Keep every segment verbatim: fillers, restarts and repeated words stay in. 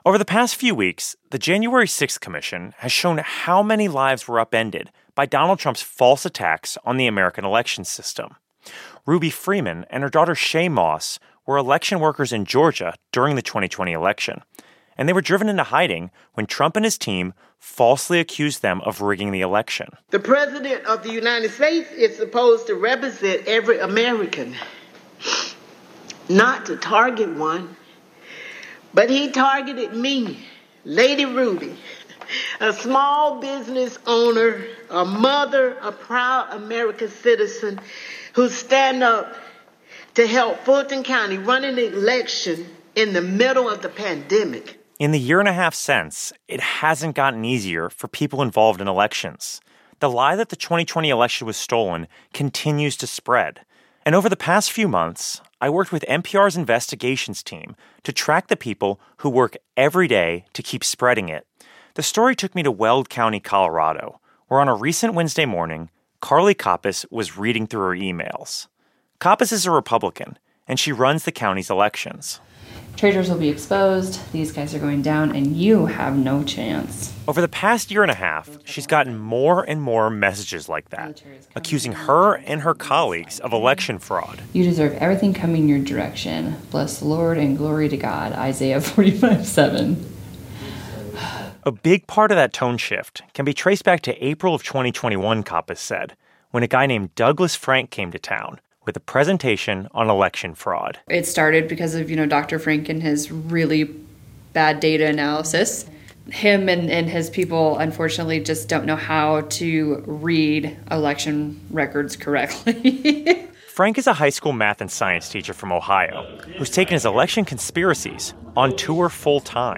Over the past few weeks, the January sixth Commission has shown how many lives were upended by Donald Trump's false attacks on the American election system. Ruby Freeman and her daughter Shay Moss were election workers in Georgia during the twenty twenty election, and they were driven into hiding when Trump and his team falsely accused them of rigging the election. The President of the United States is supposed to represent every American, not to target one, but he targeted me, Lady Ruby, a small business owner, a mother, a proud American citizen who stand up to help Fulton County run an election in the middle of the pandemic. In the year and a half since, it hasn't gotten easier for people involved in elections. The lie that the twenty twenty election was stolen continues to spread. And over the past few months, I worked with N P R's investigations team to track the people who work every day to keep spreading it. The story took me to Weld County, Colorado, where on a recent Wednesday morning, Carly Koppas was reading through her emails. Koppas is a Republican, and she runs the county's elections. Traitors will be exposed, these guys are going down, and you have no chance. Over the past year and a half, she's gotten more and more messages like that, accusing her and her colleagues of election fraud. You deserve everything coming your direction. Bless the Lord and glory to God, Isaiah forty-five seven. A big part of that tone shift can be traced back to April of twenty twenty-one, Koppas said, when a guy named Douglas Frank came to town with a presentation on election fraud. It started because of, you know, Doctor Frank and his really bad data analysis. Him and, and his people, unfortunately, just don't know how to read election records correctly. Frank is a high school math and science teacher from Ohio who's taken his election conspiracies on tour full-time.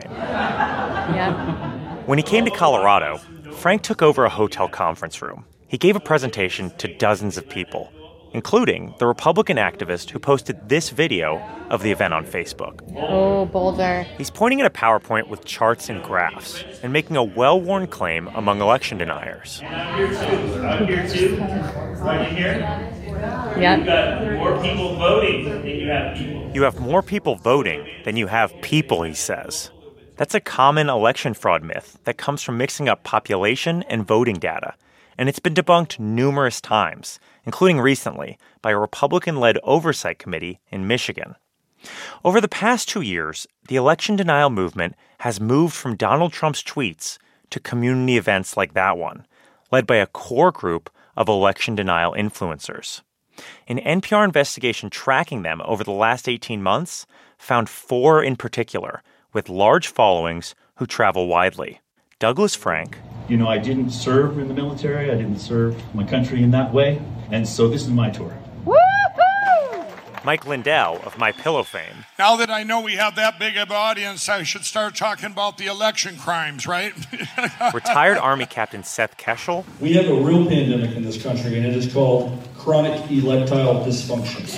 Yeah. When he came to Colorado, Frank took over a hotel conference room. He gave a presentation to dozens of people, including the Republican activist who posted this video of the event on Facebook. Oh, Boulder. He's pointing at a PowerPoint with charts and graphs and making a well-worn claim among election deniers. And out here too. Out here too. Right in here. Yep. You've got more people voting than you have people. You have more people voting than you have people, he says. That's a common election fraud myth that comes from mixing up population and voting data, and it's been debunked numerous times, including recently by a Republican-led oversight committee in Michigan. Over the past two years, the election denial movement has moved from Donald Trump's tweets to community events like that one, led by a core group of election denial influencers. An N P R investigation tracking them over the last eighteen months found four in particular with large followings who travel widely. Douglas Frank. You know, I didn't serve in the military. I didn't serve my country in that way. And so this is my tour. Woo-hoo! Mike Lindell of MyPillow fame. Now that I know we have that big of an audience, I should start talking about the election crimes, right? Retired Army Captain Seth Keshel. We have a real pandemic in this country, and it is called chronic electile dysfunction.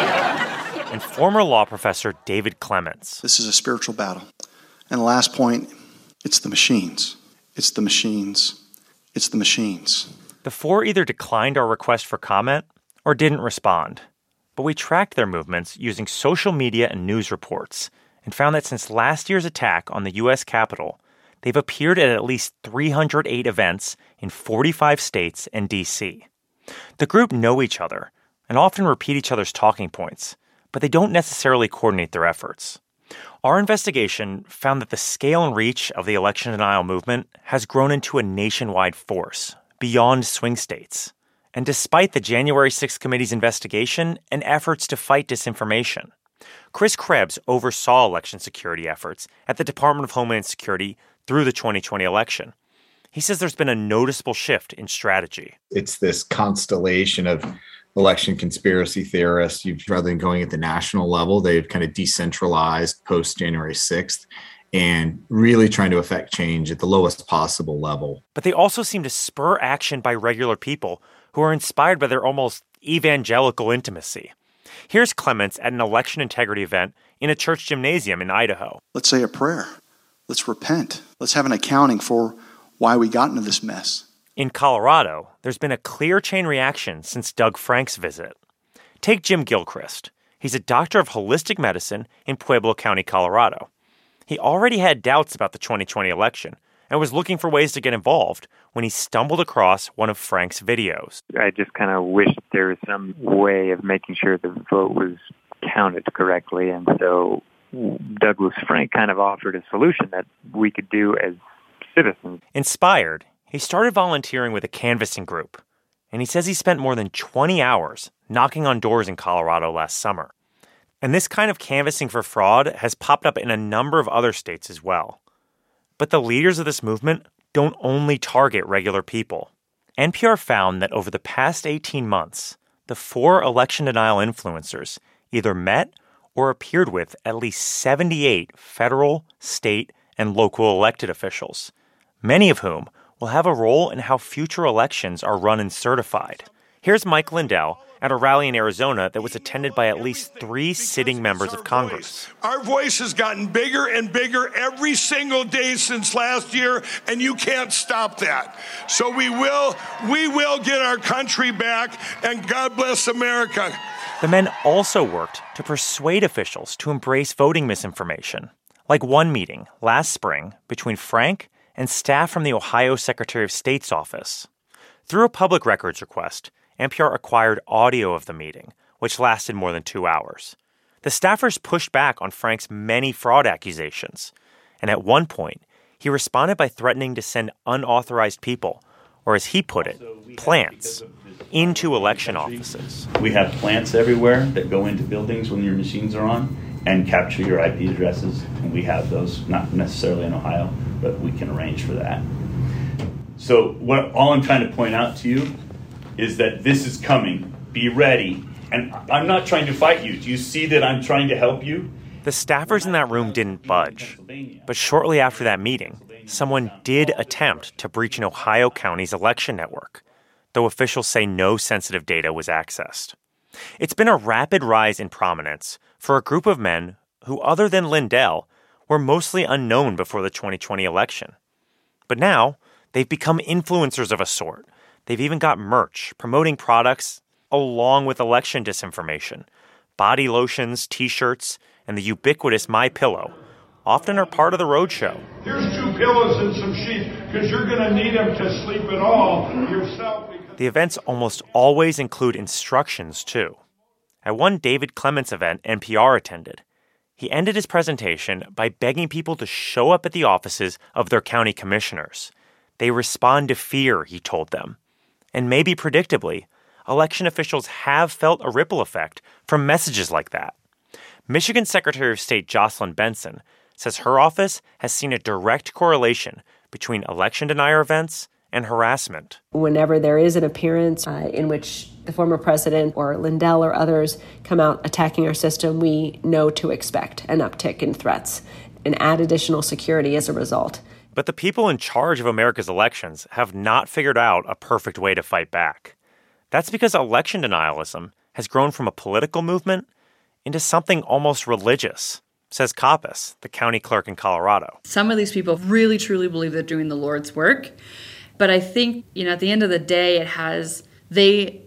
And former law professor David Clements. This is a spiritual battle. And the last point, it's the machines. It's the machines. It's the machines. The four either declined our request for comment or didn't respond. But we tracked their movements using social media and news reports and found that since last year's attack on the U S Capitol, they've appeared at at least three hundred eight events in forty-five states and D C. The group know each other and often repeat each other's talking points, but they don't necessarily coordinate their efforts. Our investigation found that the scale and reach of the election denial movement has grown into a nationwide force, beyond swing states. And despite the January sixth Committee's investigation and efforts to fight disinformation, Chris Krebs oversaw election security efforts at the Department of Homeland Security through the twenty twenty election. He says there's been a noticeable shift in strategy. It's this constellation of election conspiracy theorists. You've, rather than going at the national level, they've kind of decentralized post-January sixth and really trying to affect change at the lowest possible level. But they also seem to spur action by regular people who are inspired by their almost evangelical intimacy. Here's Clements at an election integrity event in a church gymnasium in Idaho. Let's say a prayer. Let's repent. Let's have an accounting for why we got into this mess. In Colorado, there's been a clear chain reaction since Doug Frank's visit. Take Jim Gilchrist. He's a doctor of holistic medicine in Pueblo County, Colorado. He already had doubts about the twenty twenty election and was looking for ways to get involved when he stumbled across one of Frank's videos. I just kind of wished there was some way of making sure the vote was counted correctly. And so Douglas Frank kind of offered a solution that we could do as citizens. Inspired, he started volunteering with a canvassing group. And he says he spent more than twenty hours knocking on doors in Colorado last summer. And this kind of canvassing for fraud has popped up in a number of other states as well. But the leaders of this movement don't only target regular people. N P R found that over the past eighteen months, the four election denial influencers either met or appeared with at least seventy-eight federal, state, and local elected officials, many of whom will have a role in how future elections are run and certified. Here's Mike Lindell at a rally in Arizona that was attended by at least three sitting members of Congress. Our voice has gotten bigger and bigger every single day since last year, and you can't stop that. So we will, we will get our country back, and God bless America. The men also worked to persuade officials to embrace voting misinformation, like one meeting last spring between Frank and staff from the Ohio Secretary of State's office. Through a public records request, N P R acquired audio of the meeting, which lasted more than two hours. The staffers pushed back on Frank's many fraud accusations, and at one point, he responded by threatening to send unauthorized people, or as he put it, plants, into election offices. We have plants everywhere that go into buildings when your machines are on and capture your I P addresses, and we have those, not necessarily in Ohio, but we can arrange for that. So what all I'm trying to point out to you is that this is coming. Be ready. And I'm not trying to fight you. Do you see that I'm trying to help you? The staffers in that room didn't budge. But shortly after that meeting, someone did attempt to breach an Ohio county's election network, though officials say no sensitive data was accessed. It's been a rapid rise in prominence for a group of men who, other than Lindell, were mostly unknown before the twenty twenty election. But now, they've become influencers of a sort. They've even got merch promoting products along with election disinformation. Body lotions, T-shirts, and the ubiquitous MyPillow often are part of the roadshow. Here's two pillows and some sheets, because you're going to need them to sleep at all yourself. The events almost always include instructions, too. At one David Clements event N P R attended, he ended his presentation by begging people to show up at the offices of their county commissioners. They respond to fear, he told them. And maybe predictably, election officials have felt a ripple effect from messages like that. Michigan Secretary of State Jocelyn Benson says her office has seen a direct correlation between election denier events and harassment. Whenever there is an appearance uh, in which the former president or Lindell or others come out attacking our system, we know to expect an uptick in threats and add additional security as a result. But the people in charge of America's elections have not figured out a perfect way to fight back. That's because election denialism has grown from a political movement into something almost religious, says Kappas, the county clerk in Colorado. Some of these people really, truly believe they're doing the Lord's work. But I think, you know, at the end of the day, it has, they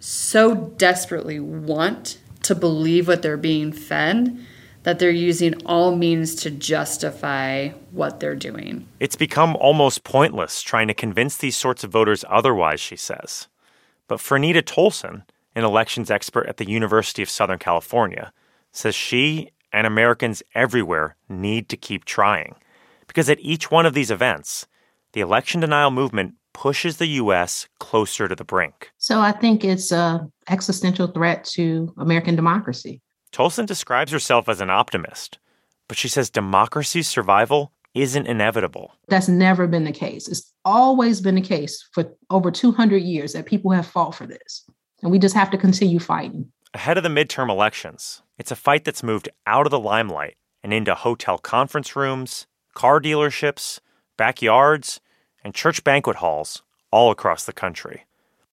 so desperately want to believe what they're being fed that they're using all means to justify what they're doing. It's become almost pointless trying to convince these sorts of voters otherwise, she says. But Fernita Tolson, an elections expert at the University of Southern California, says she and Americans everywhere need to keep trying. Because at each one of these events, the election denial movement pushes the U S closer to the brink. So I think it's an existential threat to American democracy. Tolson describes herself as an optimist, but she says democracy's survival isn't inevitable. That's never been the case. It's always been the case for over two hundred years that people have fought for this. And we just have to continue fighting. Ahead of the midterm elections, it's a fight that's moved out of the limelight and into hotel conference rooms, car dealerships, backyards, and church banquet halls all across the country.